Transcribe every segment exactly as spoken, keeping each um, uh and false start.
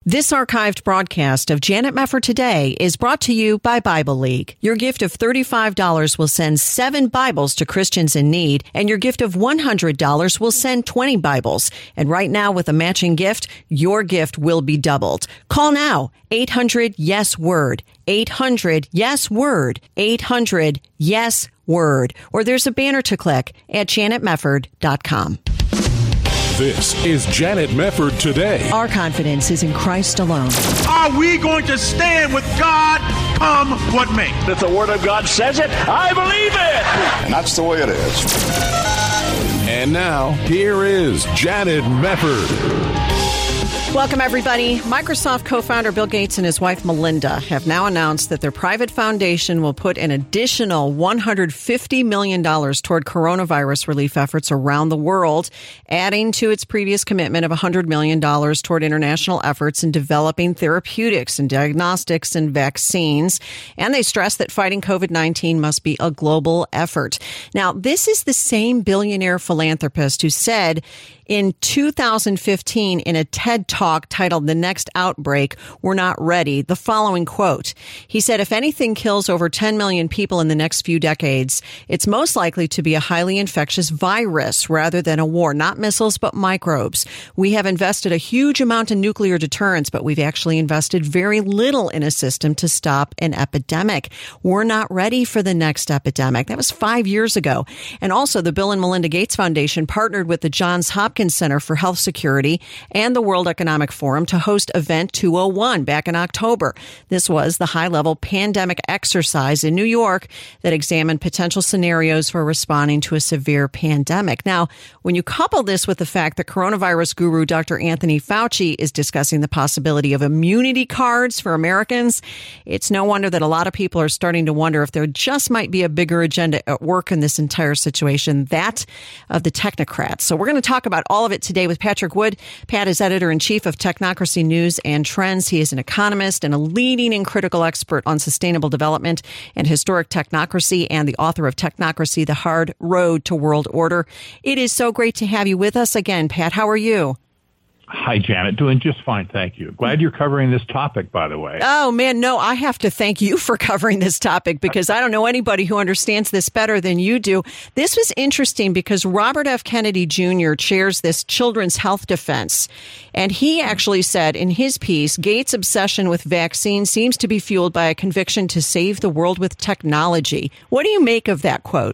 This archived broadcast of Janet Mefford Today is brought to you by Bible League. Your gift of thirty-five dollars will send seven Bibles to Christians in need, and your gift of one hundred dollars will send twenty Bibles. And right now, with a matching gift, your gift will be doubled. Call now, eight hundred yes word, eight hundred yes word, eight hundred yes word, or there's a banner to click at janet mefford dot com. This is Janet Mefford Today. Our confidence is in Christ alone. Are we going to stand with God come what may? If the Word of God says it, I believe it. And that's the way it is. And now, here is Janet Mefford. Welcome, everybody. Microsoft co-founder Bill Gates and his wife Melinda have now announced that their private foundation will put an additional one hundred fifty million dollars toward coronavirus relief efforts around the world, adding to its previous commitment of one hundred million dollars toward international efforts in developing therapeutics and diagnostics and vaccines. And they stress that fighting covid nineteen must be a global effort. Now, this is the same billionaire philanthropist who said in two thousand fifteen, in a TED Talk titled The Next Outbreak, We're Not Ready, the following quote. He said, if anything kills over ten million people in the next few decades, it's most likely to be a highly infectious virus rather than a war. Not missiles, but microbes. We have invested a huge amount in nuclear deterrence, but we've actually invested very little in a system to stop an epidemic. We're not ready for the next epidemic. That was five years ago. And also, the Bill and Melinda Gates Foundation partnered with the Johns Hopkins Center for Health Security and the World Economic Forum to host Event two oh one back in October. This was the high-level pandemic exercise in New York that examined potential scenarios for responding to a severe pandemic. Now, when you couple this with the fact that coronavirus guru Doctor Anthony Fauci is discussing the possibility of immunity cards for Americans, it's no wonder that a lot of people are starting to wonder if there just might be a bigger agenda at work in this entire situation, that of the technocrats. So we're going to talk about all of it today with Patrick Wood. Pat is editor-in-chief of Technocracy News and Trends. He is an economist and a leading and critical expert on sustainable development and historic technocracy, and the author of Technocracy, The Hard Road to World Order. It is so great to have you with us again, Pat. How are you? Hi, Janet. Doing just fine, thank you. Glad you're covering this topic, by the way. Oh, man, no, I have to thank you for covering this topic because I don't know anybody who understands this better than you do. This was interesting because Robert F. Kennedy Junior chairs this Children's Health Defense, and he actually said in his piece, Gates' obsession with vaccines seems to be fueled by a conviction to save the world with technology. What do you make of that quote?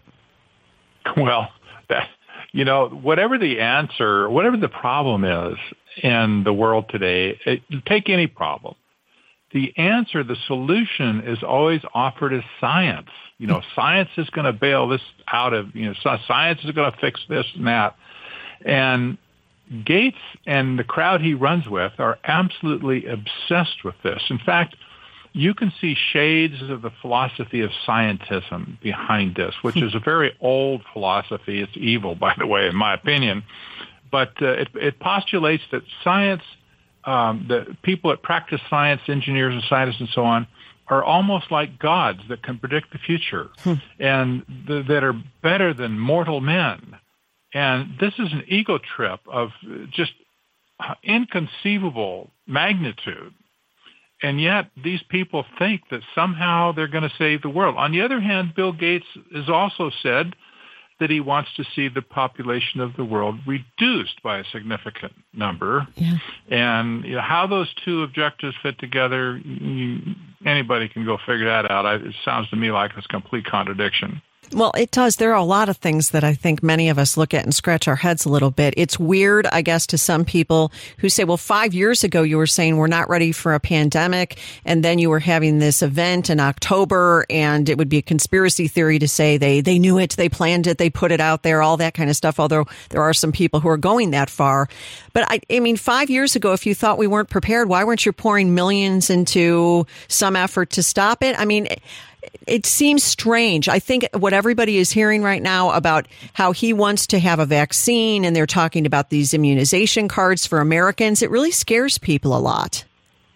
Well, that, you know, whatever the answer, whatever the problem is, in the world today, it, take any problem. The answer, the solution is always offered as science. You know, science is going to bail this out of, you know, science is going to fix this and that. And Gates and the crowd he runs with are absolutely obsessed with this. In fact, you can see shades of the philosophy of scientism behind this, which is a very old philosophy. It's evil, by the way, in my opinion. But uh, it, it postulates that science, um, the people that practice science, engineers and scientists and so on, are almost like gods that can predict the future hmm. and the, that are better than mortal men. And this is an ego trip of just inconceivable magnitude. And yet these people think that somehow they're going to save the world. On the other hand, Bill Gates has also said that he wants to see the population of the world reduced by a significant number. Yeah. And you know, how those two objectives fit together, you, anybody can go figure that out. I, it sounds to me like it's a complete contradiction. Well, it does. There are a lot of things that I think many of us look at and scratch our heads a little bit. It's weird, I guess, to some people who say, well, five years ago, you were saying we're not ready for a pandemic. And then you were having this event in October, and it would be a conspiracy theory to say they, they knew it, they planned it, they put it out there, all that kind of stuff. Although there are some people who are going that far. But I, I mean, five years ago, if you thought we weren't prepared, why weren't you pouring millions into some effort to stop it? I mean, it seems strange. I think what everybody is hearing right now about how he wants to have a vaccine and they're talking about these immunization cards for Americans, it really scares people a lot.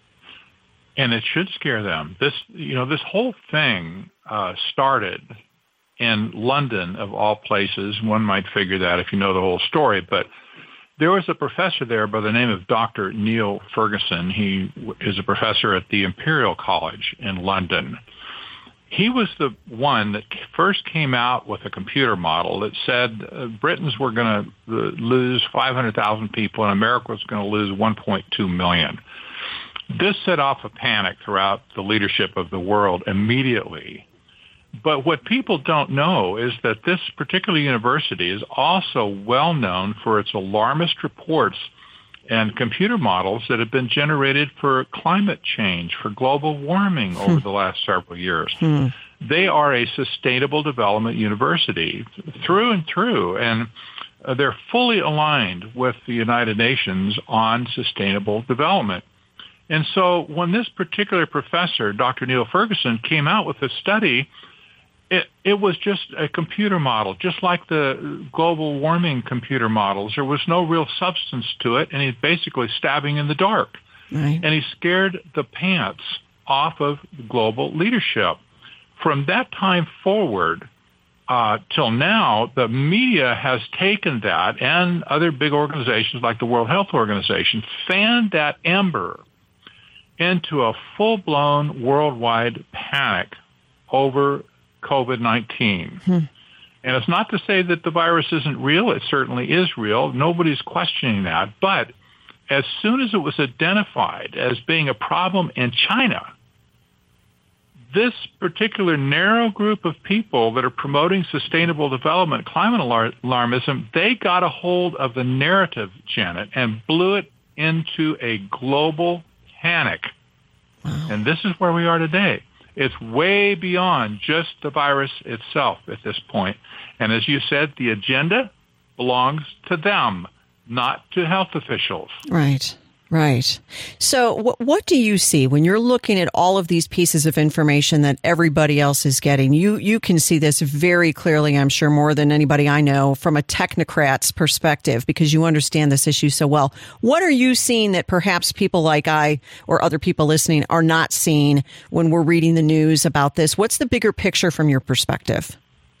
And it should scare them. This, you know, this whole thing uh, started in London, of all places. One might figure that if you know the whole story. But There was a professor there by the name of Doctor Neil Ferguson. He is a professor at the Imperial College in London. He was the one that first came out with a computer model that said uh, Britons were going to uh, lose five hundred thousand people and America was going to lose one point two million. This set off a panic throughout the leadership of the world immediately. But what people don't know is that this particular university is also well known for its alarmist reports and computer models that have been generated for climate change, for global warming over hmm. the last several years. Hmm. They are a sustainable development university through and through, and uh, they're fully aligned with the United Nations on sustainable development. And so when this particular professor, Doctor Neil Ferguson, came out with a study, It, it was just a computer model, just like the global warming computer models. There was no real substance to it, and he's basically stabbing in the dark. Right. And he scared the pants off of global leadership. From that time forward uh, till now, the media has taken that, and other big organizations like the World Health Organization, fanned that ember into a full-blown worldwide panic over COVID nineteen. Hmm. And it's not to say that the virus isn't real. It certainly is real. Nobody's questioning that. But as soon as it was identified as being a problem in China, this particular narrow group of people that are promoting sustainable development, climate alar- alarmism, they got a hold of the narrative, Janet, and blew it into a global panic. Wow. And this is where we are today. It's way beyond just the virus itself at this point. And as you said, the agenda belongs to them, not to health officials. Right, right. So w- what do you see when you're looking at all of these pieces of information that everybody else is getting? You you can see this very clearly, I'm sure, more than anybody I know, from a technocrat's perspective, because you understand this issue so well. What are you seeing that perhaps people like I or other people listening are not seeing when we're reading the news about this? What's the bigger picture from your perspective?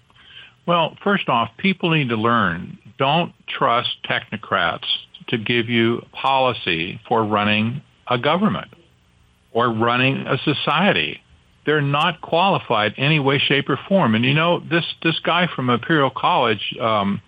Well, first off, people need to learn. Don't trust technocrats to give you policy for running a government or running a society. They're not qualified in any way, shape, or form. And you know, this, this guy from Imperial College, um,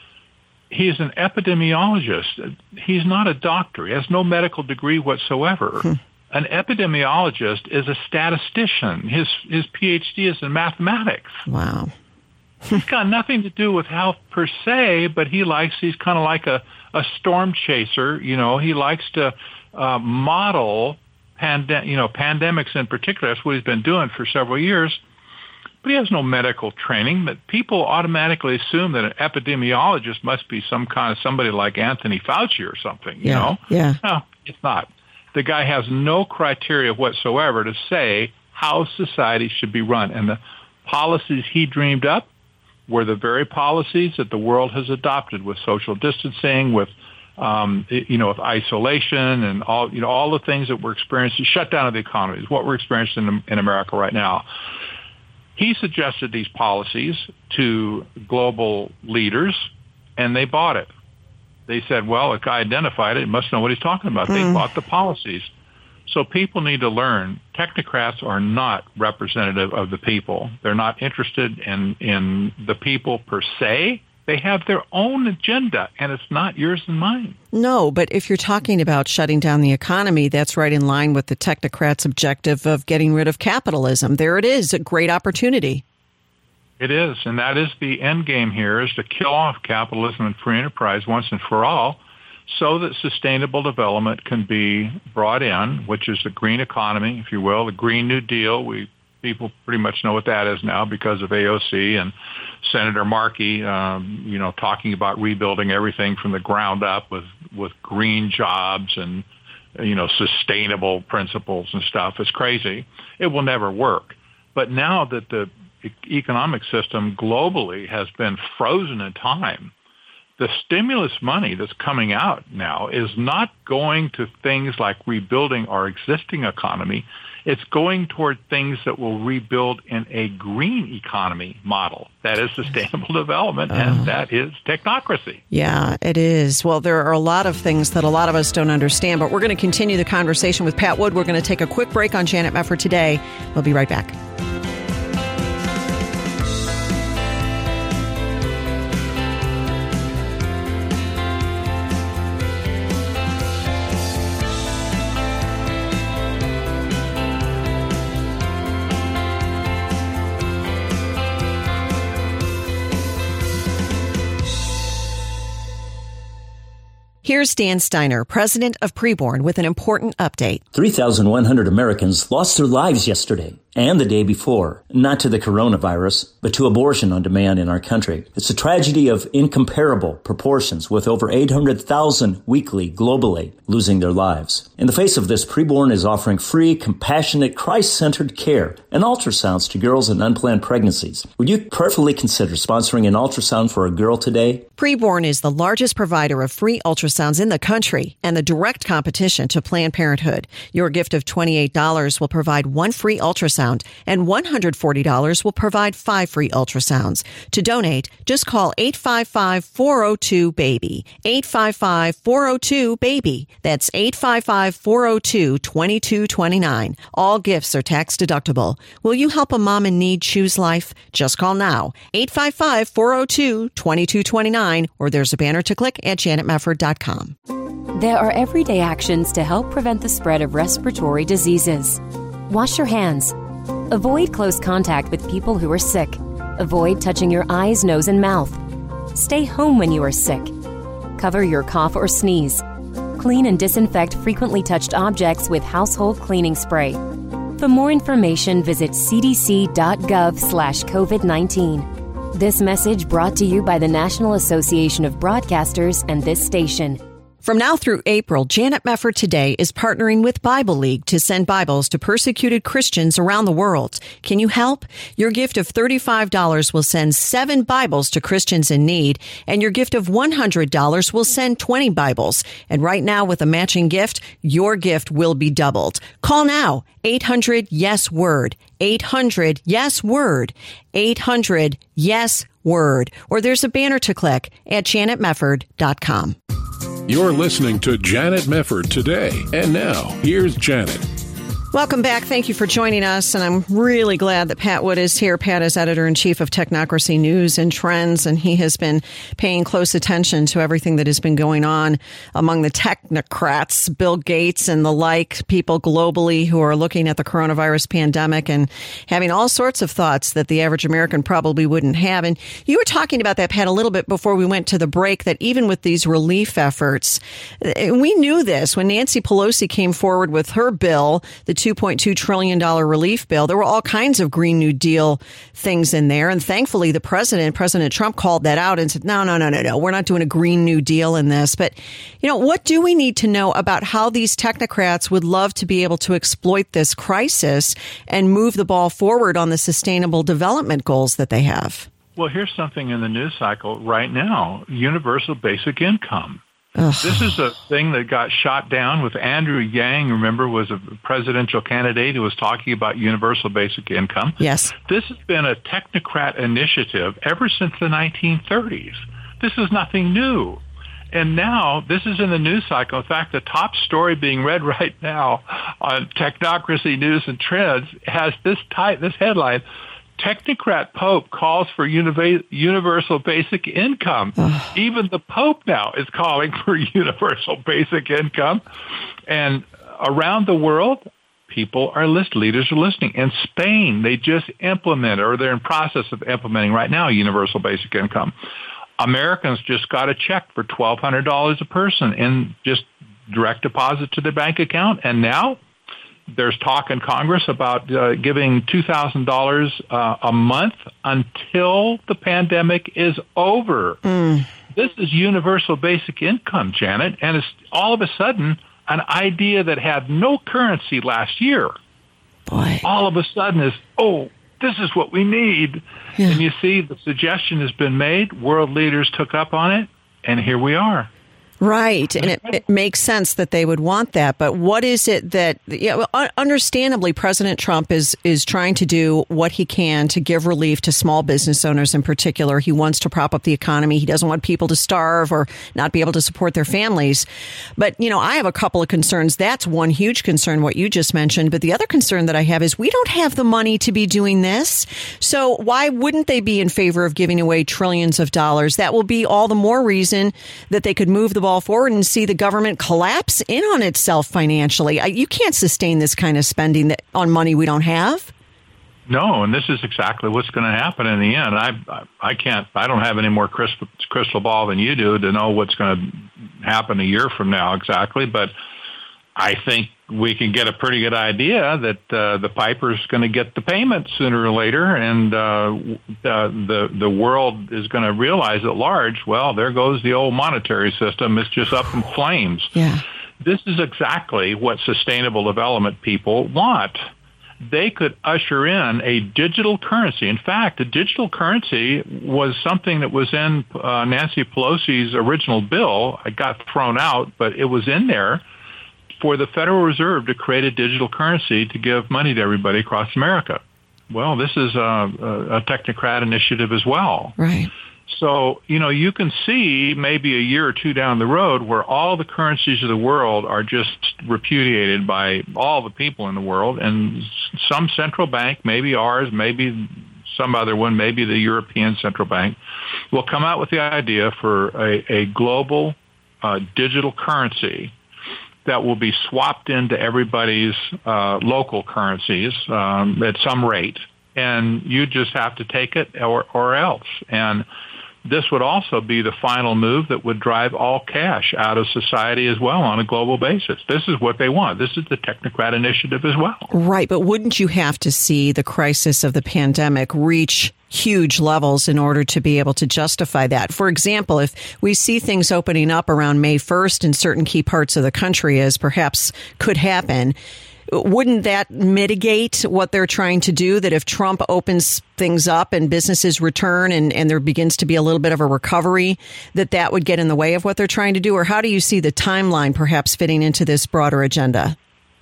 he's an epidemiologist. He's not a doctor. He has no medical degree whatsoever. Hmm. An epidemiologist is a statistician. His, his P H D is in mathematics. Wow. He's got nothing to do with health per se, but he likes, he's kind of like a, a storm chaser. You know, he likes to uh, model pande- you know, pandemics in particular. That's what he's been doing for several years. But he has no medical training. But people automatically assume that an epidemiologist must be some kind of somebody like Anthony Fauci or something, you yeah, know? Yeah. No, it's not. The guy has no criteria whatsoever to say how society should be run. And the policies he dreamed up were the very policies that the world has adopted, with social distancing, with um, you know, with isolation, and all you know, all the things that we're experiencing. Shutdown of the economy is what we're experiencing in, in America right now. He suggested these policies to global leaders, and they bought it. They said, "Well, a guy identified it; he must know what he's talking about." Mm. They bought the policies. So people need to learn. Technocrats are not representative of the people. They're not interested in, in the people per se. They have their own agenda, and it's not yours and mine. No, but if you're talking about shutting down the economy, that's right in line with the technocrats' objective of getting rid of capitalism. There it is, a great opportunity. It is, and that is the end game here, is to kill off capitalism and free enterprise once and for all, so that sustainable development can be brought in, which is the green economy, if you will, the Green New Deal. We people pretty much know what that is now because of A O C and Senator Markey, um, you know, talking about rebuilding everything from the ground up with, with green jobs and, you know, sustainable principles and stuff. It's crazy. It will never work. But now that the economic system globally has been frozen in time, the stimulus money that's coming out now is not going to things like rebuilding our existing economy. It's going toward things that will rebuild in a green economy model. That is sustainable development, and that is technocracy. Yeah, it is. Well, there are a lot of things that a lot of us don't understand, but we're going to continue the conversation with Pat Wood. We're going to take a quick break on Janet Mefford Today. We'll be right back. Here's Dan Steiner, president of Preborn, with an important update. three thousand one hundred Americans lost their lives yesterday and the day before, not to the coronavirus, but to abortion on demand in our country. It's a tragedy of incomparable proportions, with over eight hundred thousand weekly globally losing their lives. In the face of this, Preborn is offering free, compassionate, Christ-centered care and ultrasounds to girls in unplanned pregnancies. Would you prayerfully consider sponsoring an ultrasound for a girl today? Preborn is the largest provider of free ultrasounds in the country and the direct competition to Planned Parenthood. Your gift of twenty-eight dollars will provide one free ultrasound, and one hundred forty dollars will provide five free ultrasounds. To donate, just call eight five five, four oh two, BABY. eight five five, four oh two, BABY. That's eight five five, four oh two, two two two nine. All gifts are tax deductible. Will you help a mom in need choose life? Just call now. eight five five, four oh two, two two two nine, or there's a banner to click at janet mefford dot com. There are everyday actions to help prevent the spread of respiratory diseases. Wash your hands. Avoid close contact with people who are sick. Avoid touching your eyes, nose, and mouth. Stay home when you are sick. Cover your cough or sneeze. Clean and disinfect frequently touched objects with household cleaning spray. For more information, visit cdc.gov slash COVID nineteen. This message brought to you by the National Association of Broadcasters and this station. From now through April, Janet Mefford Today is partnering with Bible League to send Bibles to persecuted Christians around the world. Can you help? Your gift of thirty-five dollars will send seven Bibles to Christians in need, and your gift of one hundred dollars will send twenty Bibles. And right now, with a matching gift, your gift will be doubled. Call now, eight hundred yes word, eight hundred yes word, eight hundred yes word, or there's a banner to click at janet mefford dot com. You're listening to Janet Mefford Today. And now, here's Janet. Welcome back. Thank you for joining us. And I'm really glad that Pat Wood is here. Pat is editor-in-chief of Technocracy News and Trends, and he has been paying close attention to everything that has been going on among the technocrats, Bill Gates and the like, people globally who are looking at the coronavirus pandemic and having all sorts of thoughts that the average American probably wouldn't have. And you were talking about that, Pat, a little bit before we went to the break, that even with these relief efforts, we knew this when Nancy Pelosi came forward with her bill, the two point two trillion dollars relief bill. There were all kinds of Green New Deal things in there. And thankfully, the president, President Trump, called that out and said, no, no, no, no, no, we're not doing a Green New Deal in this. But, you know, what do we need to know about how these technocrats would love to be able to exploit this crisis and move the ball forward on the sustainable development goals that they have? Well, here's something in the news cycle right now, universal basic income. Ugh. This is a thing that got shot down with Andrew Yang, remember, was a presidential candidate who was talking about universal basic income. Yes. This has been a technocrat initiative ever since the nineteen thirties. This is nothing new. And now this is in the news cycle. In fact, the top story being read right now on Technocracy News and Trends has this type, this headline: Technocrat Pope calls for univa- universal basic income. Even the Pope now is calling for universal basic income. And around the world, people are listening. Leaders are listening. In Spain, they just implemented, or they're in process of implementing right now, universal basic income. Americans just got a check for twelve hundred dollars a person in just direct deposit to their bank account. And now there's talk in Congress about uh, giving two thousand dollars uh, a month until the pandemic is over. Mm. This is universal basic income, Janet, and it's all of a sudden an idea that had no currency last year. Boy. All of a sudden is, oh, this is what we need. Yeah. And you see, the suggestion has been made, world leaders took up on it, and here we are. Right. And it, it makes sense that they would want that. But what is it that, you know, understandably, President Trump is, is trying to do what he can to give relief to small business owners in particular. He wants to prop up the economy. He doesn't want people to starve or not be able to support their families. But, you know, I have a couple of concerns. That's one huge concern, what you just mentioned. But the other concern that I have is we don't have the money to be doing this. So why wouldn't they be in favor of giving away trillions of dollars? That will be all the more reason that they could move the ball forward and see the government collapse in on itself financially. You can't sustain this kind of spending that, on money we don't have. No, and this is exactly what's going to happen in the end. I I can't, I don't have any more crystal, crystal ball than you do to know what's going to happen a year from now exactly, but I think we can get a pretty good idea that uh, the piper's going to get the payment sooner or later, and uh, uh, the the world is going to realize at large, well, there goes the old monetary system. It's just up in flames. Yeah. This is exactly what sustainable development people want. They could usher in a digital currency. In fact, a digital currency was something that was in uh, Nancy Pelosi's original bill. It got thrown out, but it was in there for the Federal Reserve to create a digital currency to give money to everybody across America. Well, this is a, a, a technocrat initiative as well. Right. So, you know, you can see maybe a year or two down the road where all the currencies of the world are just repudiated by all the people in the world, and some central bank, maybe ours, maybe some other one, maybe the European Central Bank, will come out with the idea for a, a global uh, digital currency that will be swapped into everybody's uh, local currencies um, at some rate, and you just have to take it or, or else. And this would also be the final move that would drive all cash out of society as well on a global basis. This is what they want. This is the technocrat initiative as well. Right, but wouldn't you have to see the crisis of the pandemic reach huge levels in order to be able to justify that? For example, if we see things opening up around May first in certain key parts of the country, as perhaps could happen, wouldn't that mitigate what they're trying to do? That if Trump opens things up and businesses return and, and there begins to be a little bit of a recovery, that that would get in the way of what they're trying to do? Or how do you see the timeline perhaps fitting into this broader agenda?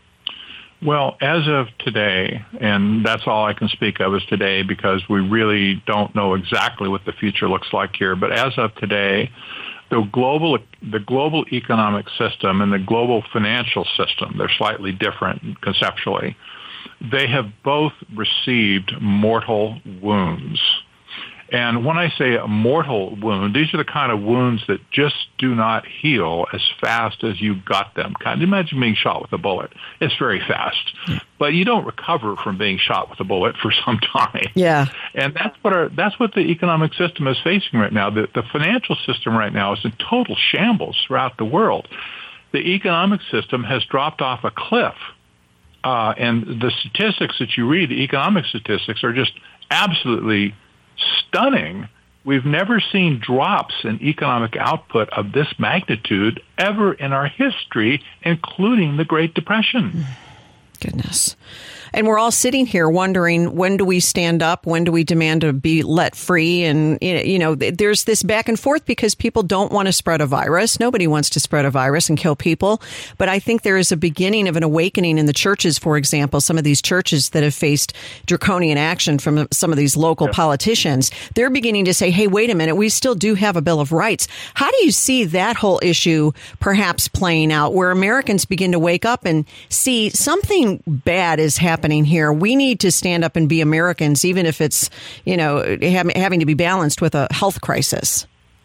Well, as of today, and that's all I can speak of is today because we really don't know exactly what the future looks like here, but as of today, the global the global economic system and the global financial system, they're slightly different conceptually. They have both received mortal wounds. And when I say a mortal wound, these are the kind of wounds that just do not heal as fast as you got them. Kind of imagine being shot with a bullet. It's very fast. But you don't recover from being shot with a bullet for some time. Yeah. And that's what our, that's what the economic system is facing right now. The, the financial system right now is in total shambles throughout the world. The economic system has dropped off a cliff. Uh, and the statistics that you read, the economic statistics, are just absolutely stunning. We've never seen drops in economic output of this magnitude ever in our history, including the Great Depression. Goodness. And we're all sitting here wondering, when do we stand up? When do we demand to be let free? And, you know, there's this back and forth because people don't want to spread a virus. Nobody wants to spread a virus and kill people. But I think there is a beginning of an awakening in the churches, for example, some of these churches that have faced draconian action from some of these local yeah. politicians. They're beginning to say, hey, wait a minute, we still do have a Bill of Rights. How do you see that whole issue perhaps playing out where Americans begin to wake up and see something bad is happening? happening here? We need to stand up and be Americans, even if it's, you know, having to be balanced with a health crisis.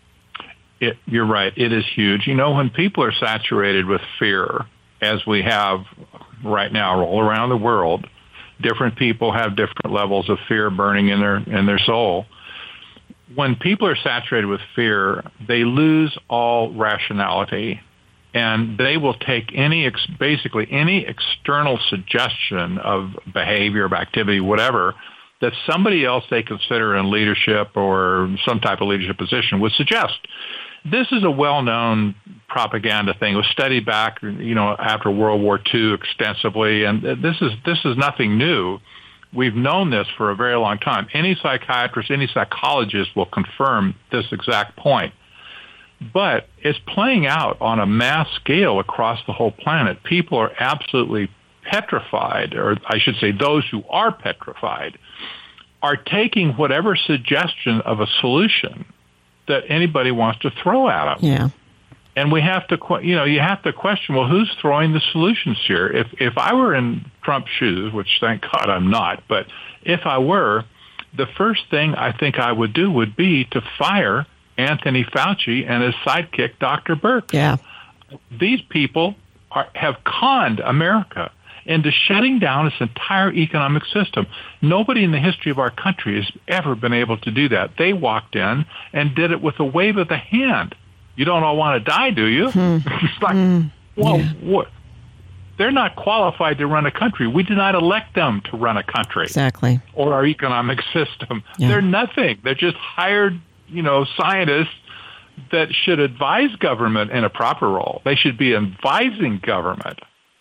It, you're right. It is huge. You know, when people are saturated with fear, as we have right now all around the world, different people have different levels of fear burning in their in their soul. When people are saturated with fear, they lose all rationality. And they will take any, ex- basically any external suggestion of behavior, of activity, whatever, that somebody else they consider in leadership or some type of leadership position would suggest. This is a well-known propaganda thing. It was studied back, you know, after World War Two extensively, and this is this is nothing new. We've known this for a very long time. Any psychiatrist, any psychologist will confirm this exact point. But it's playing out on a mass scale across the whole planet. People are absolutely petrified, or I should say those who are petrified, are taking whatever suggestion of a solution that anybody wants to throw at them. Yeah. And we have to, you know, you have to question, well, who's throwing the solutions here? If if I were in Trump's shoes, which thank God I'm not, but if I were, the first thing I think I would do would be to fire Anthony Fauci and his sidekick, Doctor Birx. Yeah. These people are, have conned America into shutting down its entire economic system. Nobody in the history of our country has ever been able to do that. They walked in and did it with a wave of the hand. You don't all want to die, do you? Hmm. It's like, hmm. well, yeah. what? They're not qualified to run a country. We did not elect them to run a country. Exactly. Or our economic system. Yeah. They're nothing. They're just hired, you know, scientists that should advise government in a proper role. They should be advising government,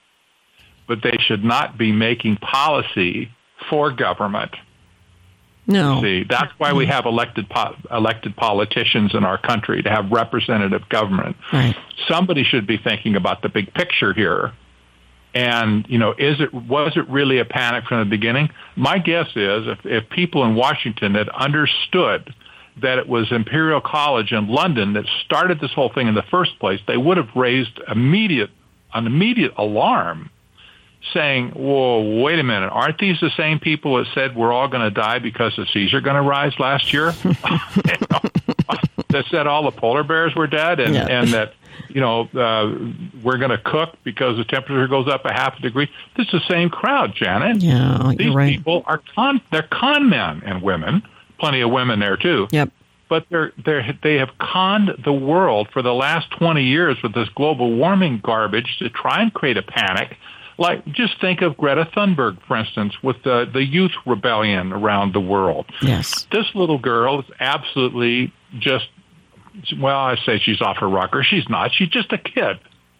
but they should not be making policy for government. No. See, that's why we have elected po- elected politicians in our country, to have representative government. Right. Somebody should be thinking about the big picture here. And, you know, is it was it really a panic from the beginning? My guess is if, if people in Washington had understood that it was Imperial College in London that started this whole thing in the first place, they would have raised immediate an immediate alarm, saying, whoa, wait a minute, aren't these the same people that said we're all going to die because the seas are going to rise last year? You know, that said all the polar bears were dead, and, yeah. and that, you know, uh, we're going to cook because the temperature goes up a half a degree. This is the same crowd, Janet. Yeah, These you're right. people are con, they're con men and women, plenty of women there too. Yep. But they're, they're, they have conned the world for the last twenty years with this global warming garbage to try and create a panic. Like, just think of Greta Thunberg, for instance, with the, the youth rebellion around the world. Yes. This little girl is absolutely just, well, I say she's off her rocker. She's not. She's just a kid.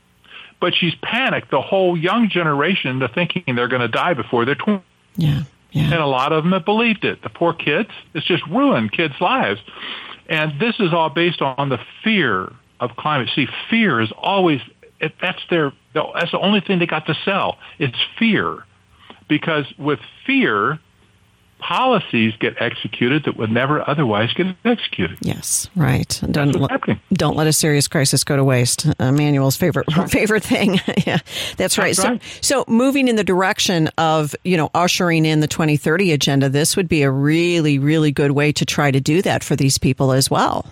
But she's panicked the whole young generation into thinking they're going to die before they're twenty. Yeah, yeah. And a lot of them have believed it. The poor kids, it's just ruined kids' lives. And this is all based on the fear of climate. See, fear is always, it, that's their, that's the only thing they got to sell. It's fear. Because with fear, policies get executed that would never otherwise get executed. Yes, right. Don't, That's what's happening. Don't let a serious crisis go to waste. Emmanuel's favorite favorite thing. Yeah, that's right. That's right. So, so moving in the direction of, you know, ushering in the twenty thirty agenda, this would be a really, really good way to try to do that for these people as well.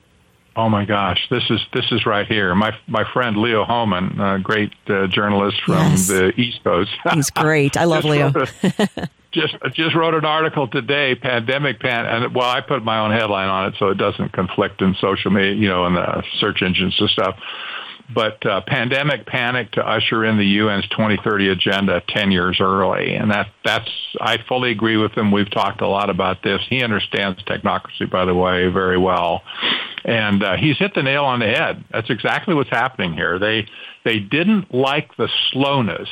Oh my gosh, this is this is right here. My my friend Leo Hohmann, a great uh, journalist from yes. the East Coast. He's great. I love Leo. Just just wrote an article today, pandemic pan, and well, I put my own headline on it so it doesn't conflict in social media, you know, in the search engines and stuff. But uh, pandemic panic to usher in the U N's twenty thirty agenda ten years early, and that that's I fully agree with him. We've talked a lot about this. He understands technocracy, by the way, very well, and uh, he's hit the nail on the head. That's exactly what's happening here. They they didn't like the slowness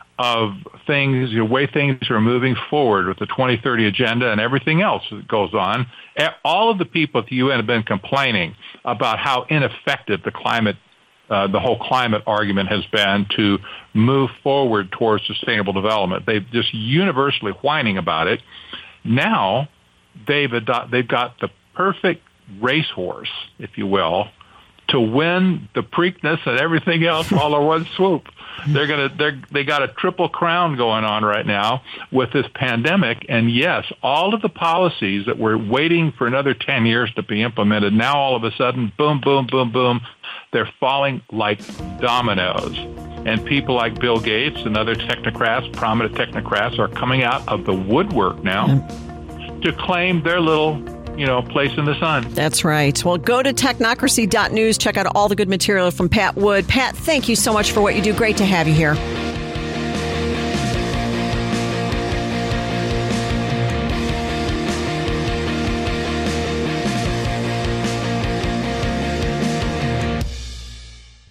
of things, the way things are moving forward with the twenty thirty agenda and everything else that goes on. All of the people at the U N have been complaining about how ineffective the climate, uh, the whole climate argument has been to move forward towards sustainable development. They've just universally whining about it. Now they've ado- they've got the perfect racehorse, if you will, to win the Preakness and everything else all in one swoop. They're gonna they're they got a triple crown going on right now with this pandemic, and yes, all of the policies that were waiting for another ten years to be implemented, now all of a sudden, boom, boom, boom, boom, they're falling like dominoes. And people like Bill Gates and other technocrats, prominent technocrats, are coming out of the woodwork now mm. to claim their little, you know, place in the sun. That's right. Well, go to technocracy dot news. Check out all the good material from Pat Wood. Pat, thank you so much for what you do. Great to have you here.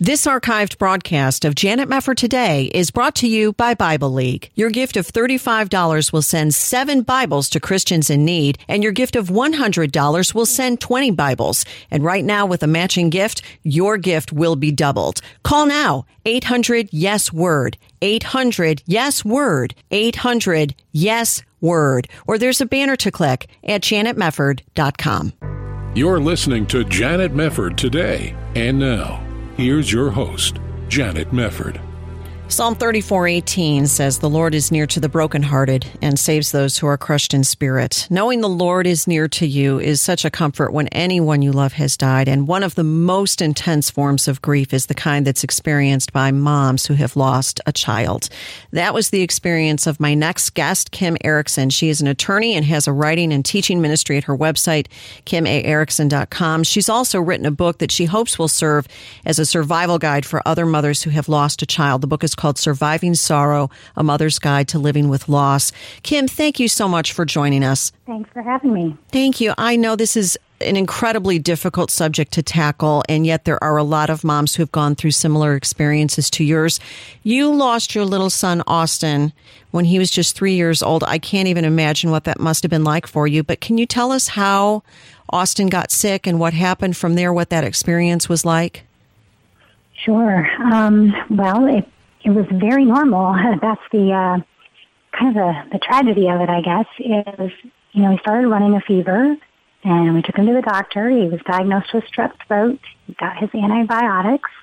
This archived broadcast of Janet Mefford Today is brought to you by Bible League. Your gift of thirty-five dollars will send seven Bibles to Christians in need, and your gift of one hundred dollars will send twenty Bibles. And right now, with a matching gift, your gift will be doubled. Call now, eight hundred yes word, eight hundred yes word, eight hundred yes word, or there's a banner to click at janet mefford dot com. You're listening to Janet Mefford Today. And now, here's your host, Janet Mefford. Psalm thirty-four eighteen says, "The Lord is near to the brokenhearted and saves those who are crushed in spirit." Knowing the Lord is near to you is such a comfort when anyone you love has died. And one of the most intense forms of grief is the kind that's experienced by moms who have lost a child. That was the experience of my next guest, Kim Erickson. She is an attorney and has a writing and teaching ministry at her website, kim a erickson dot com. She's also written a book that she hopes will serve as a survival guide for other mothers who have lost a child. The book is called Surviving Sorrow, A Mother's Guide to Living with Loss. Kim, thank you so much for joining us. Thanks for having me. Thank you. I know this is an incredibly difficult subject to tackle, and yet there are a lot of moms who have gone through similar experiences to yours. You lost your little son, Austin, when he was just three years old. I can't even imagine what that must have been like for you, but can you tell us how Austin got sick and what happened from there, what that experience was like? Sure. Um, well, it It was very normal. That's the uh, kind of the, the tragedy of it, I guess, is, you know, he started running a fever, and we took him to the doctor. He was diagnosed with strep throat. He got his antibiotics,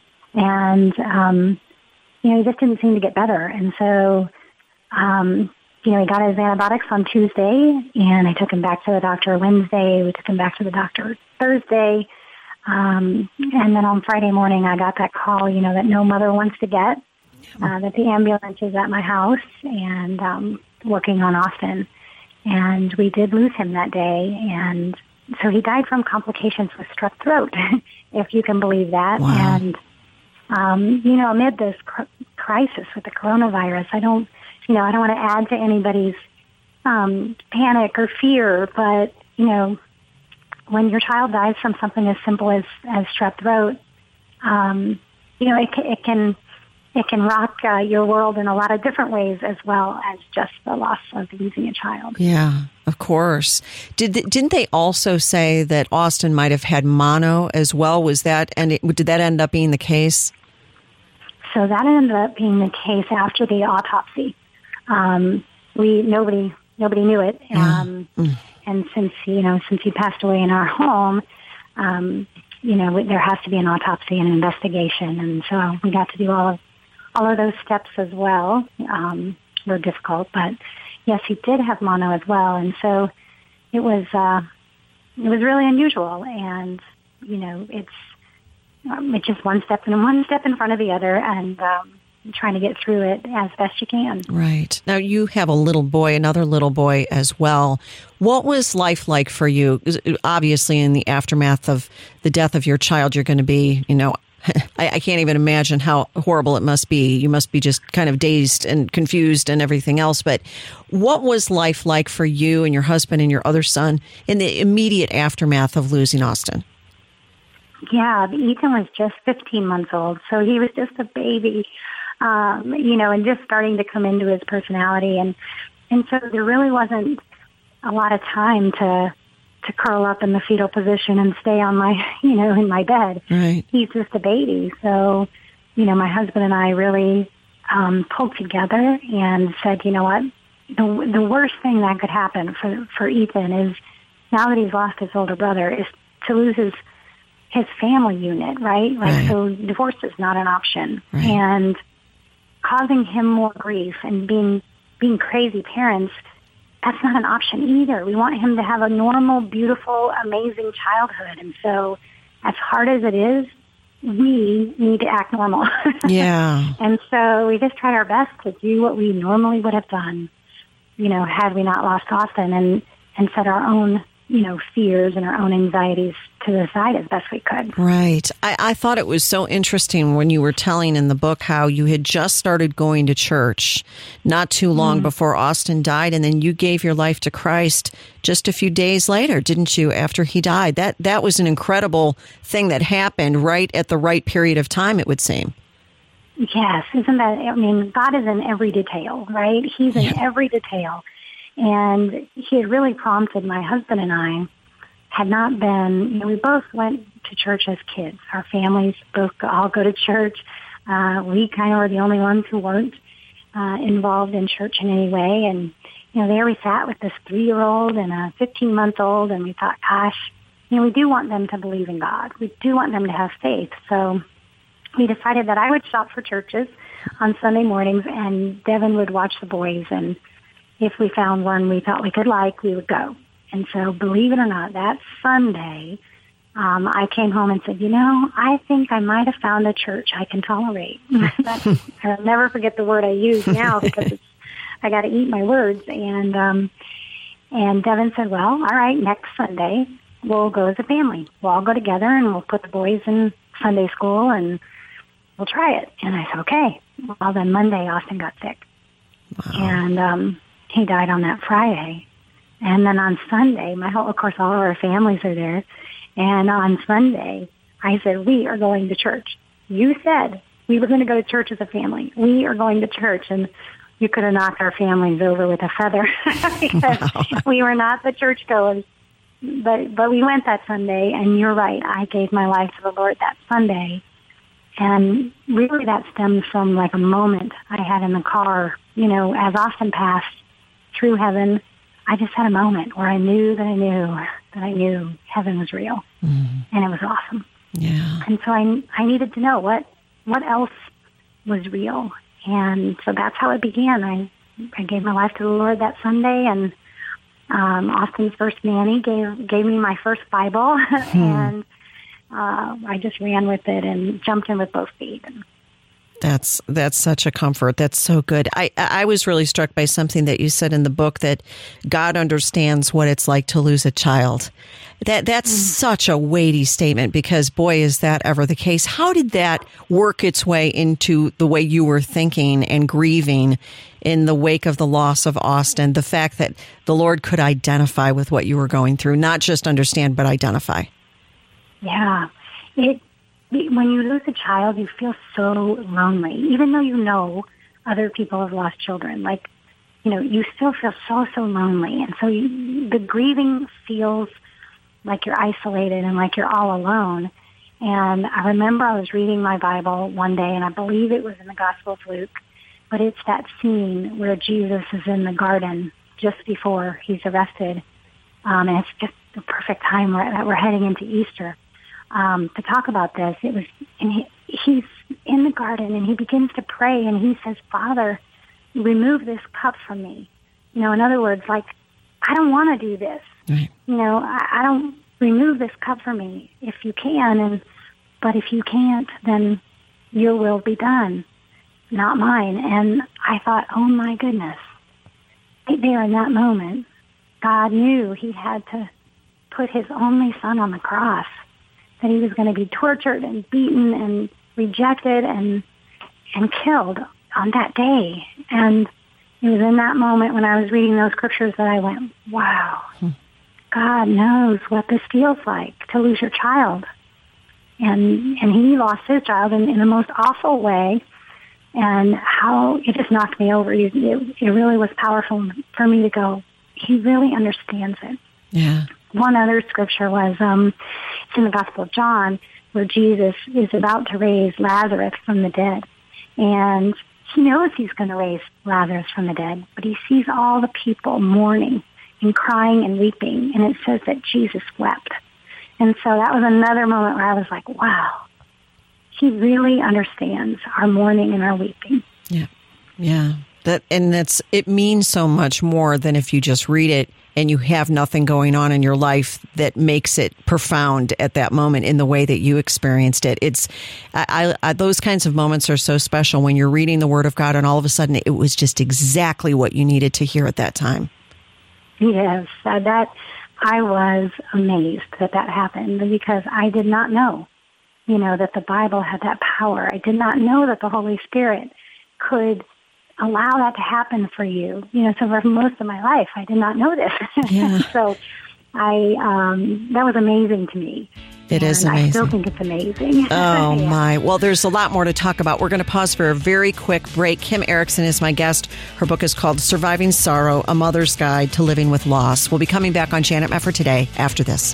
and, um, you know, he just didn't seem to get better. And so, um, you know, he got his antibiotics on Tuesday, and I took him back to the doctor Wednesday. We took him back to the doctor Thursday. Um, and then on Friday morning, I got that call, you know, that no mother wants to get. Uh, that the ambulance is at my house and um, working on Austin. And we did lose him that day. And so he died from complications with strep throat, if you can believe that. Wow. And, um, you know, amid this cr- crisis with the coronavirus, I don't, you know, I don't want to add to anybody's um, panic or fear, but, you know, when your child dies from something as simple as, as strep throat, um, you know, it, it can... It can rock uh, your world in a lot of different ways, as well as just the loss of losing a child. Yeah, of course. Did th- didn't they also say that Austin might have had mono as well? Was that and it, did that end up being the case? So that ended up being the case after the autopsy. Um, we nobody nobody knew it, um, yeah. mm. and since you know since he passed away in our home. Um, you know, there has to be an autopsy and an investigation, and so we got to do all of All of those steps as well um, were difficult, but yes, he did have mono as well, and so it was uh, it was really unusual. And you know, it's um, it's just one step and one step in front of the other, and um, trying to get through it as best you can. Right now, you have a little boy, another little boy as well. What was life like for you? Obviously, in the aftermath of the death of your child, you're going to be, you know. I, I can't even imagine how horrible it must be. You must be just kind of dazed and confused and everything else. But what was life like for you and your husband and your other son in the immediate aftermath of losing Austin? Yeah, Ethan was just fifteen months old, so he was just a baby, um, you know, and just starting to come into his personality. And, and so there really wasn't a lot of time to... to curl up in the fetal position and stay on my, you know, in my bed. Right. He's just a baby. So, you know, my husband and I really um, pulled together and said, you know what, the, the worst thing that could happen for, for Ethan is, now that he's lost his older brother, is to lose his, his family unit, right? Like, right. So divorce is not an option. Right. And causing him more grief and being, being crazy parents, that's not an option either. We want him to have a normal, beautiful, amazing childhood. And so as hard as it is, we need to act normal. Yeah. And so we just tried our best to do what we normally would have done, you know, had we not lost Austin, and, and set our own you know, fears and our own anxieties to the side as best we could. Right. I, I thought it was so interesting when you were telling in the book how you had just started going to church not too long mm. before Austin died, and then you gave your life to Christ just a few days later, didn't you, after he died? That that was an incredible thing that happened right at the right period of time, it would seem. Yes. Isn't that, I mean, God is in every detail, right? He's in yeah. every detail. And he had really prompted my husband and I, had not been, you know, we both went to church as kids. Our families both all go to church. Uh, we kind of were the only ones who weren't uh, involved in church in any way. And, you know, there we sat with this three-year-old and a fifteen-month-old, and we thought, gosh, you know, we do want them to believe in God. We do want them to have faith. So we decided that I would shop for churches on Sunday mornings, and Devin would watch the boys, and if we found one we thought we could like, we would go. And so, believe it or not, that Sunday, um, I came home and said, you know, I think I might have found a church I can tolerate. That, I'll never forget the word I use now because it's, I got to eat my words. And um, and Devin said, well, all right, next Sunday, we'll go as a family. We'll all go together, and we'll put the boys in Sunday school, and we'll try it. And I said, okay. Well, then Monday, Austin got sick. Wow. And um he died on that Friday. And then on Sunday, my whole, of course, all of our families are there. And on Sunday, I said, we are going to church. You said we were going to go to church as a family. We are going to church. And you could have knocked our families over with a feather because wow. we were not the churchgoers. But, but we went that Sunday, and you're right. I gave my life to the Lord that Sunday. And really that stems from like a moment I had in the car, you know, as Austin passed through heaven. I just had a moment where I knew that I knew that I knew heaven was real, mm. and it was awesome. Yeah. And so I I needed to know what what else was real, and so that's how it began. I I gave my life to the Lord that Sunday, and um, Austin's first nanny gave gave me my first Bible, hmm. and uh, I just ran with it and jumped in with both feet. And, That's that's such a comfort. That's so good. I, I was really struck by something that you said in the book, that God understands what it's like to lose a child. That that's mm. such a weighty statement, because boy, is that ever the case. How did that work its way into the way you were thinking and grieving in the wake of the loss of Austin? The fact that the Lord could identify with what you were going through, not just understand, but identify. Yeah, it. When you lose a child, you feel so lonely, even though you know other people have lost children. Like, you know, you still feel so, so lonely. And so you, the grieving feels like you're isolated and like you're all alone. And I remember I was reading my Bible one day, and I believe it was in the Gospel of Luke, but it's that scene where Jesus is in the garden just before he's arrested. Um, and it's just the perfect time that we're heading into Easter. Um, to talk about this. It was, and he, he's in the garden, and he begins to pray, and he says, Father, remove this cup from me. You know, in other words, like, I don't want to do this. Right. You know, I, I don't, remove this cup from me if you can, and but if you can't, then your will be done, not mine. And I thought, oh my goodness, right there in that moment, God knew he had to put his only son on the cross, that he was going to be tortured and beaten and rejected and and killed on that day. And it was in that moment when I was reading those scriptures that I went, wow, hmm. God knows what this feels like to lose your child. And and he lost his child in, in the most awful way. And how it just knocked me over. It, it, it really was powerful for me to go, he really understands it. Yeah. One other scripture was um, it's in the Gospel of John, where Jesus is about to raise Lazarus from the dead. And he knows he's going to raise Lazarus from the dead, but he sees all the people mourning and crying and weeping, and it says that Jesus wept. And so that was another moment where I was like, wow, he really understands our mourning and our weeping. Yeah, yeah. That, and that's, it means so much more than if you just read it and you have nothing going on in your life that makes it profound at that moment in the way that you experienced it. It's, I, I, those kinds of moments are so special when you're reading the Word of God and all of a sudden it was just exactly what you needed to hear at that time. Yes, uh, that I was amazed that that happened because I did not know, you know, that the Bible had that power. I did not know that the Holy Spirit could allow that to happen for you. You know, so for most of my life, I did not know this. Yeah. So I, um, that was amazing to me. It is and amazing. I still think it's amazing. Oh, yeah. my. Well, there's a lot more to talk about. We're going to pause for a very quick break. Kim Erickson is my guest. Her book is called Surviving Sorrow, A Mother's Guide to Living with Loss. We'll be coming back on Janet Mefford today after this.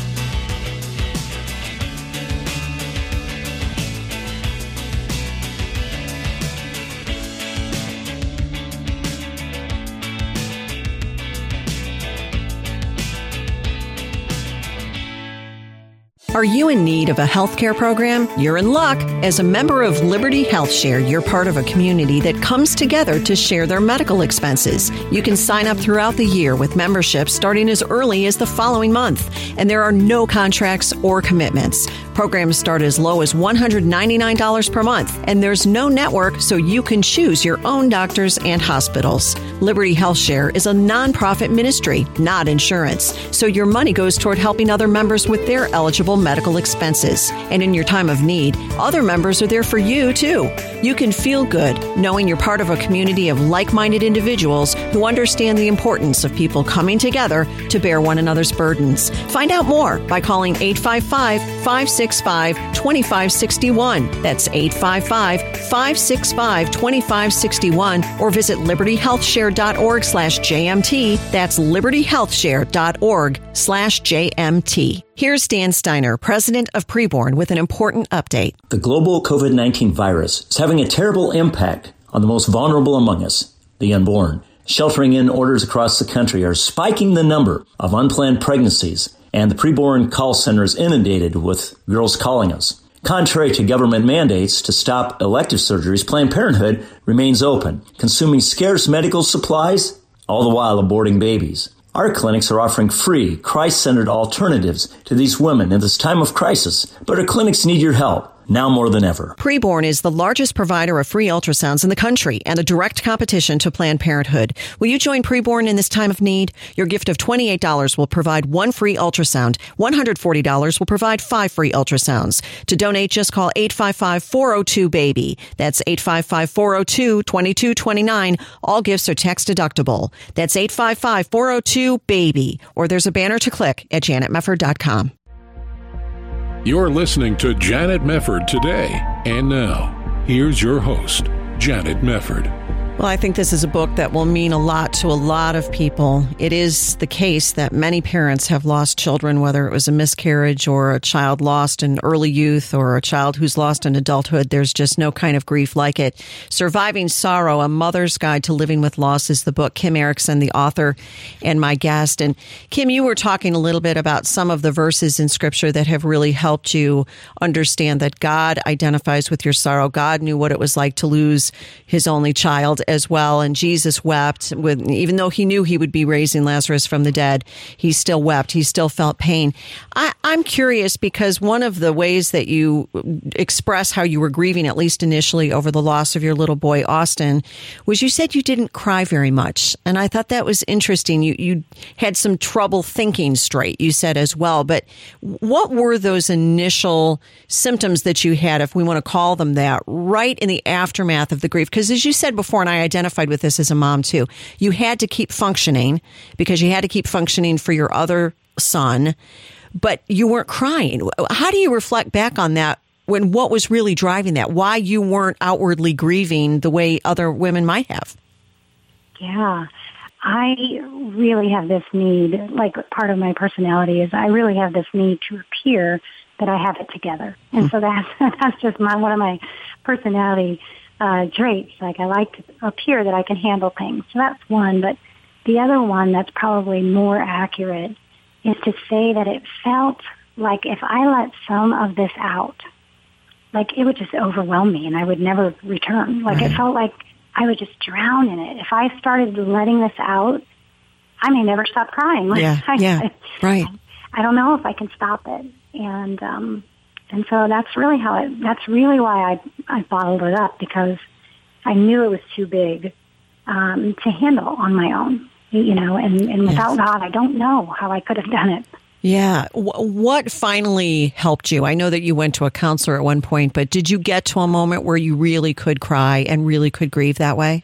Are you in need of a healthcare program? You're in luck. As a member of Liberty Health Share, you're part of a community that comes together to share their medical expenses. You can sign up throughout the year with membership starting as early as the following month, and there are no contracts or commitments. Programs start as low as one hundred ninety-nine dollars per month, and there's no network, so you can choose your own doctors and hospitals. Liberty Health Share is a nonprofit ministry, not insurance, so your money goes toward helping other members with their eligible medical expenses. And in your time of need, other members are there for you, too. You can feel good knowing you're part of a community of like-minded individuals who understand the importance of people coming together to bear one another's burdens. Find out more by calling eight five five, five six five, two five six one. That's eight five five, five six five, two five six one, or visit libertyhealthshare.org slash JMT. That's libertyhealthshare.org slash JMT. Here's Dan Steiner, president of Preborn, with an important update. The global COVID nineteen virus is having a terrible impact on the most vulnerable among us, the unborn. Sheltering-in orders across the country are spiking the number of unplanned pregnancies, and the Preborn call center is inundated with girls calling us. Contrary to government mandates to stop elective surgeries, Planned Parenthood remains open, consuming scarce medical supplies, all the while aborting babies. Our clinics are offering free, Christ-centered alternatives to these women in this time of crisis, but our clinics need your help. Now more than ever. Preborn is the largest provider of free ultrasounds in the country and a direct competition to Planned Parenthood. Will you join Preborn in this time of need? Your gift of twenty-eight dollars will provide one free ultrasound. one hundred forty dollars will provide five free ultrasounds. To donate, just call eight five five, four oh two, BABY. That's eight five five, four oh two, two two two nine. All gifts are tax deductible. That's eight five five, four oh two, BABY. Or there's a banner to click at janet mefford dot com. You're listening to Janet Mefford today. And now, here's your host, Janet Mefford. Well, I think this is a book that will mean a lot to a lot of people. It is the case that many parents have lost children, whether it was a miscarriage or a child lost in early youth or a child who's lost in adulthood. There's just no kind of grief like it. Surviving Sorrow, A Mother's Guide to Living with Loss is the book. Kim Erickson, the author, and my guest. And Kim, you were talking a little bit about some of the verses in Scripture that have really helped you understand that God identifies with your sorrow. God knew what it was like to lose his only child as well, and Jesus wept. With, even though he knew he would be raising Lazarus from the dead, he still wept. He still felt pain. I, I'm curious because one of the ways that you express how you were grieving, at least initially, over the loss of your little boy, Austin, was you said you didn't cry very much. And I thought that was interesting. You, you had some trouble thinking straight, you said as well. But what were those initial symptoms that you had, if we want to call them that, right in the aftermath of the grief? Because as you said before, and I identified with this as a mom too, you had to keep functioning because you had to keep functioning for your other son, but you weren't crying. How do you reflect back on that when what was really driving that? Why you weren't outwardly grieving the way other women might have? Yeah, I really have this need, like part of my personality is I really have this need to appear that I have it together. And so that's, that's just my, one of my personality Uh, traits. Like I like to appear that I can handle things. So that's one. But the other one that's probably more accurate is to say that it felt like if I let some of this out, like it would just overwhelm me and I would never return. Like it felt like I would just drown in it. If I started letting this out, I may never stop crying. Like, yeah, I, yeah, I, right. I, I don't know if I can stop it. And, um, And so that's really how it, that's really why I, I bottled it up, because I knew it was too big um, to handle on my own. you know, and, and without yes. God, I don't know how I could have done it. Yeah. What finally helped you? I know that you went to a counselor at one point, but did you get to a moment where you really could cry and really could grieve that way?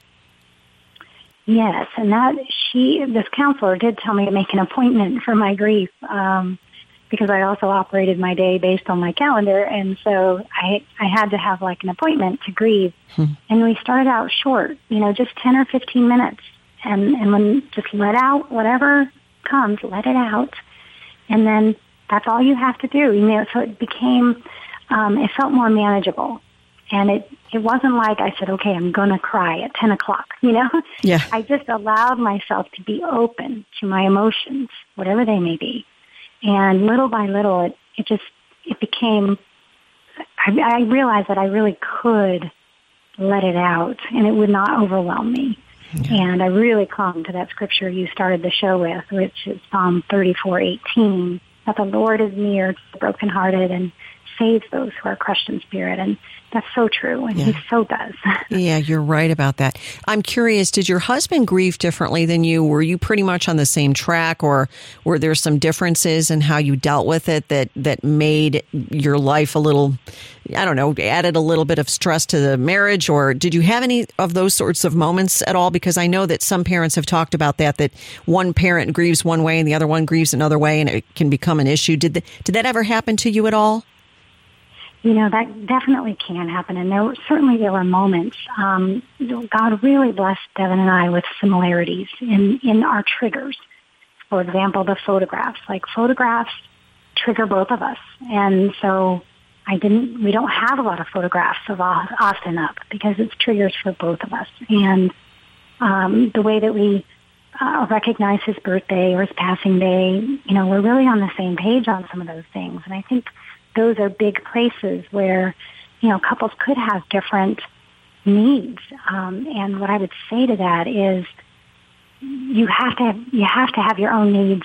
Yes. And that she, this counselor did tell me to make an appointment for my grief, um, because I also operated my day based on my calendar. And so I, I had to have like an appointment to grieve. Hmm. And we started out short, you know, just ten or fifteen minutes. And, and when just let out whatever comes, let it out. And then that's all you have to do. You know, so it became, um, it felt more manageable. And it, it wasn't like I said, okay, I'm going to cry at ten o'clock, you know? Yeah. I just allowed myself to be open to my emotions, whatever they may be. And little by little, it, it just, it became, I, I realized that I really could let it out and it would not overwhelm me. Yeah. And I really clung to that scripture you started the show with, which is Psalm thirty-four eighteen, that the Lord is near to the brokenhearted and saves those who are crushed in spirit. And that's so true, and yeah. he so does. Yeah, you're right about that. I'm curious, did your husband grieve differently than you? Were you pretty much on the same track, or were there some differences in how you dealt with it that, that made your life a little, I don't know, added a little bit of stress to the marriage? Or did you have any of those sorts of moments at all? Because I know that some parents have talked about that, that one parent grieves one way and the other one grieves another way, and it can become an issue. Did the, did that ever happen to you at all? You know, that definitely can happen. And there were, certainly there were moments. Um, God really blessed Devin and I with similarities in, in our triggers. For example, the photographs. Like photographs trigger both of us. And so I didn't, we don't have a lot of photographs of Austin up because it's triggers for both of us. And um, the way that we uh, recognize his birthday or his passing day, you know, we're really on the same page on some of those things. And I think those are big places where, you know, couples could have different needs. Um, and what I would say to that is you have to have, you have to have your own needs,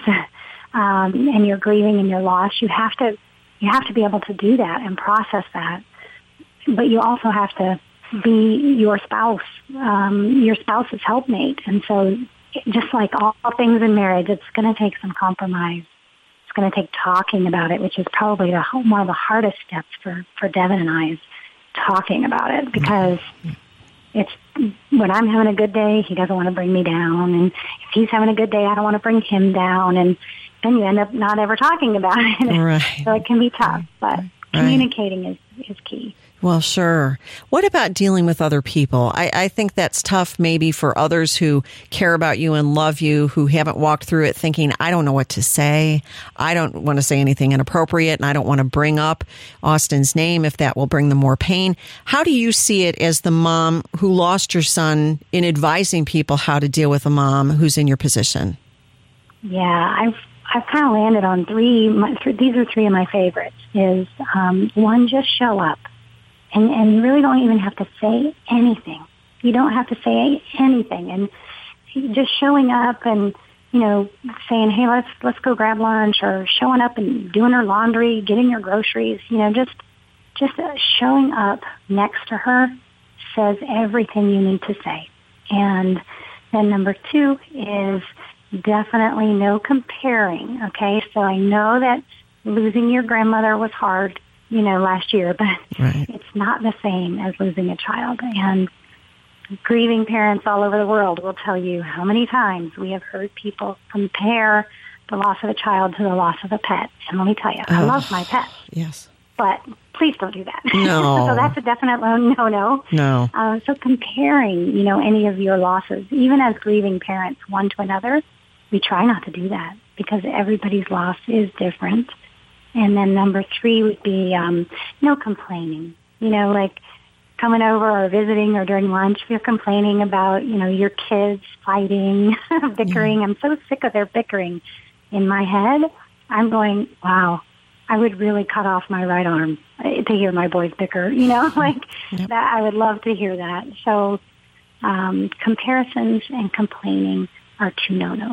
um, and your grieving and your loss. You have to, you have to be able to do that and process that. But you also have to be your spouse, um, your spouse's helpmate. And so just like all things in marriage, it's going to take some compromise. Going to take talking about it, which is probably the, one of the hardest steps for, for Devin and I, is talking about it, because it's when I'm having a good day, he doesn't want to bring me down, and if he's having a good day, I don't want to bring him down, and then you end up not ever talking about it. Right. So it can be tough, but right. communicating is, is key. Well, sure. What about dealing with other people? I, I think that's tough maybe for others who care about you and love you, who haven't walked through it thinking, I don't know what to say. I don't want to say anything inappropriate, and I don't want to bring up Austin's name if that will bring them more pain. How do you see it as the mom who lost your son in advising people how to deal with a mom who's in your position? Yeah, I've I've kind of landed on three. My, th- these are three of my favorites. Is um, one, just show up. And, and you really don't even have to say anything. You don't have to say anything. And just showing up and, you know, saying, hey, let's let's go grab lunch, or showing up and doing her laundry, getting her groceries, you know, just just uh, showing up next to her says everything you need to say. And then number two is definitely no comparing, okay? So I know that losing your grandmother was hard, you know, last year, but right. it's not the same as losing a child. And grieving parents all over the world will tell you how many times we have heard people compare the loss of a child to the loss of a pet. And let me tell you, oh, I love my pet. Yes. But please don't do that. No. So that's a definite no-no. No. Uh, so comparing, you know, any of your losses, even as grieving parents, one to another, we try not to do that, because everybody's loss is different. And then number three would be um, no complaining. You know, like coming over or visiting or during lunch, if you're complaining about, you know, your kids fighting, bickering. Yeah. I'm so sick of their bickering. In my head, I'm going, wow, I would really cut off my right arm to hear my boys bicker. You know, like yep. that. I would love to hear that. So um, comparisons and complaining are two no-nos.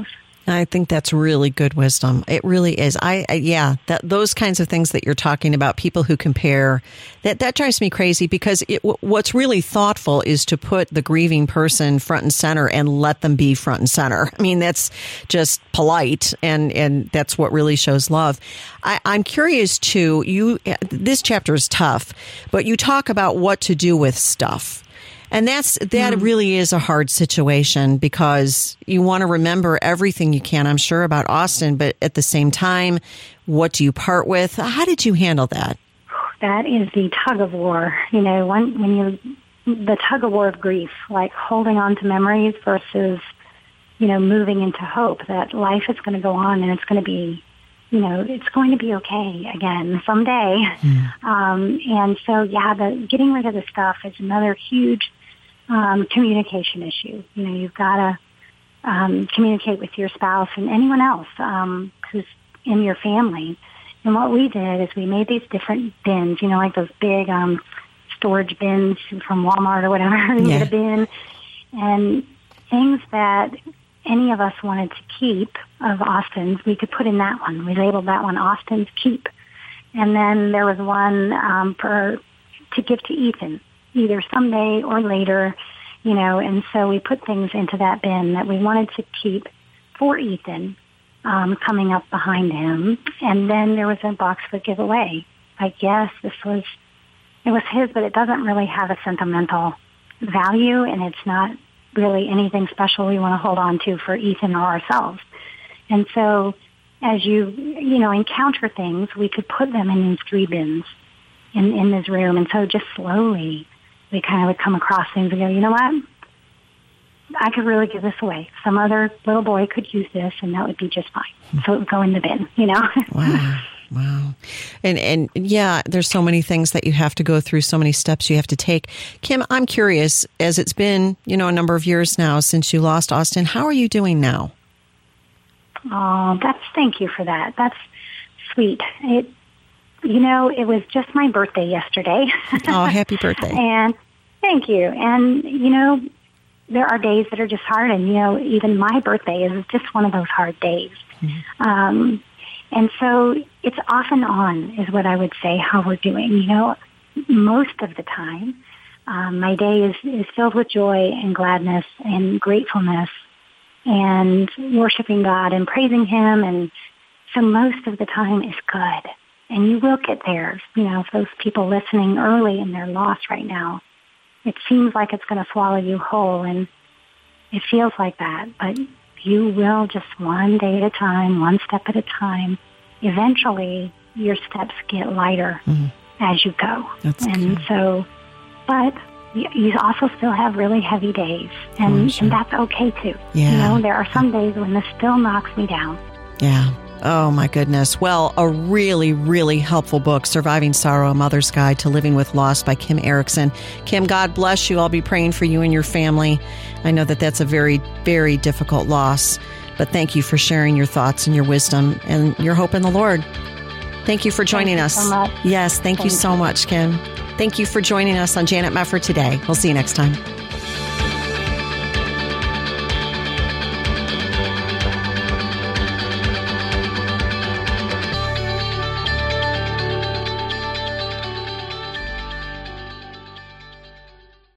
I think that's really good wisdom. It really is. I, I yeah, that those kinds of things that you're talking about, people who compare, that that drives me crazy because it, what's really thoughtful is to put the grieving person front and center and let them be front and center. I mean, that's just polite, and and that's what really shows love. I, I'm curious too. You this chapter is tough, but you talk about what to do with stuff. And that's that mm. really is a hard situation because you want to remember everything you can, I'm sure, about Austin. But at the same time, what do you part with? How did you handle that? That is the tug of war. You know, when, when you the tug of war of grief, like holding on to memories versus, you know, moving into hope that life is going to go on and it's going to be, you know, it's going to be okay again someday. Mm. Um, and so, yeah, the getting rid of the stuff is another huge Um, communication issue. You know, you've got to um, communicate with your spouse and anyone else um, who's in your family. And what we did is we made these different bins, you know, like those big um, storage bins from Walmart or whatever. You yeah. get a bin. And things that any of us wanted to keep of Austin's, we could put in that one. We labeled that one Austin's Keep. And then there was one um, for to give to Ethan, either someday or later, you know, and so we put things into that bin that we wanted to keep for Ethan um, coming up behind him. And then there was a box for giveaway. I guess this was, it was his, but it doesn't really have a sentimental value, and it's not really anything special we want to hold on to for Ethan or ourselves. And so as you, you know, encounter things, we could put them in these three bins in, in this room. And so just slowly, we kind of would come across things and go, you know what? I could really give this away. Some other little boy could use this, and that would be just fine. So it would go in the bin, you know? Wow. Wow. And, and yeah, there's so many things that you have to go through, so many steps you have to take. Kim, I'm curious, as it's been, you know, a number of years now since you lost Austin, how are you doing now? Oh, that's, thank you for that. That's sweet. It, You know, it was just my birthday yesterday. Oh, happy birthday. And thank you. And, you know, there are days that are just hard. And, you know, even my birthday is just one of those hard days. Mm-hmm. Um, and so it's off and on is what I would say how we're doing. You know, most of the time, um, my day is, is filled with joy and gladness and gratefulness and worshiping God and praising Him. And so most of the time is good. And you will get there. You know, if those people listening early and they're lost right now, it seems like it's going to swallow you whole, and it feels like that. But you will, just one day at a time, one step at a time. Eventually, your steps get lighter mm-hmm. as you go. That's and good. so, but you, you also still have really heavy days, and, oh, sure. and that's okay too. Yeah. You know, there are some days when this still knocks me down. Yeah. Oh, my goodness. Well, a really, really helpful book, Surviving Sorrow, A Mother's Guide to Living with Loss by Kim Erickson. Kim, God bless you. I'll be praying for you and your family. I know that that's a very, very difficult loss, but thank you for sharing your thoughts and your wisdom and your hope in the Lord. Thank you for joining thank us. You so much. Yes, thank, thank you so you. much, Kim. Thank you for joining us on Janet Mefford Today. We'll see you next time.